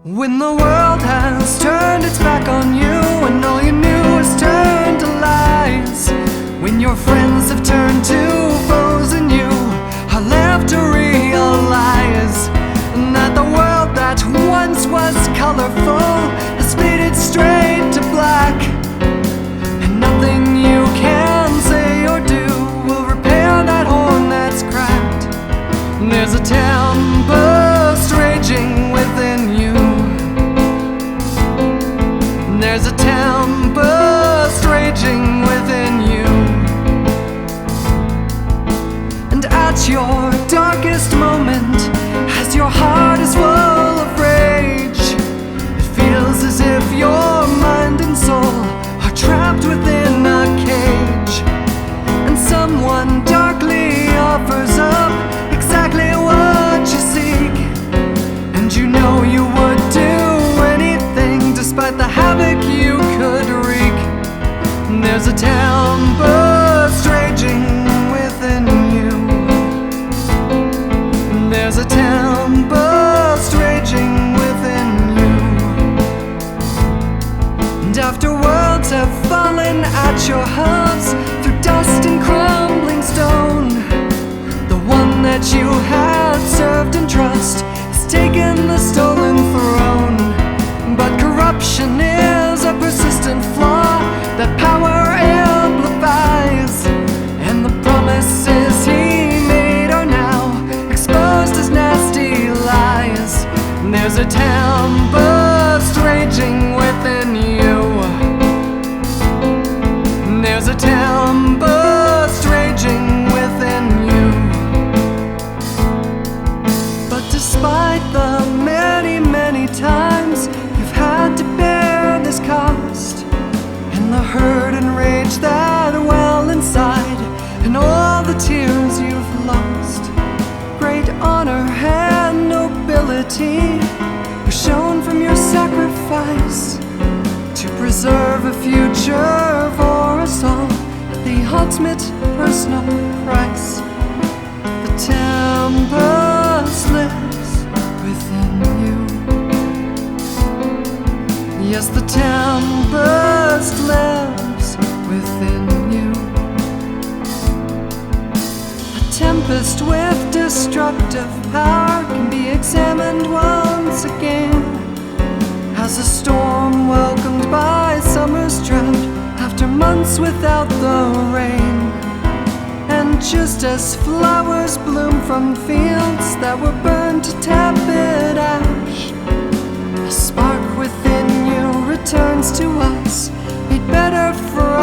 When the world has turned its back on you, and all you knew has turned to lies, when your friends have turned to foes and you are left to realize that the world that once was colorful has faded straight to black, and nothing you can say or do will repair that horn that's cracked. There's a tempest raging within you. There's a tempest raging within you. And at your darkest moment, as your heart is full of rage, it feels as if your mind and soul are trapped within a cage, and someone darkly offers up exactly what you seek, and you know you would do anything despite the havoc you could wreak. There's a tempest raging within you. There's a tempest raging within you. And after worlds have fallen at your hooves through dust and crumbling stone, the one that you had served in trust has taken the stolen throne. But corruption is a persistent flaw that power amplifies, and the promises he made are now exposed as nasty lies. There's a tempest raging within you. There's a tempest raging within you. But despite the many, many times you've had to bear this cost, and the hurt and rage that well inside, and all the tears you've lost, great honor and nobility were shown from your sacrifice to preserve a future for us all at the ultimate personal price. The tempest lives within you. Yes, the tempest lives within you. A tempest with destructive power can be examined once again, as a storm welcomed by summer's drought after months without the rain. And just as flowers bloom from fields that were burned to tepid ash, a spark within you returns to us, made better for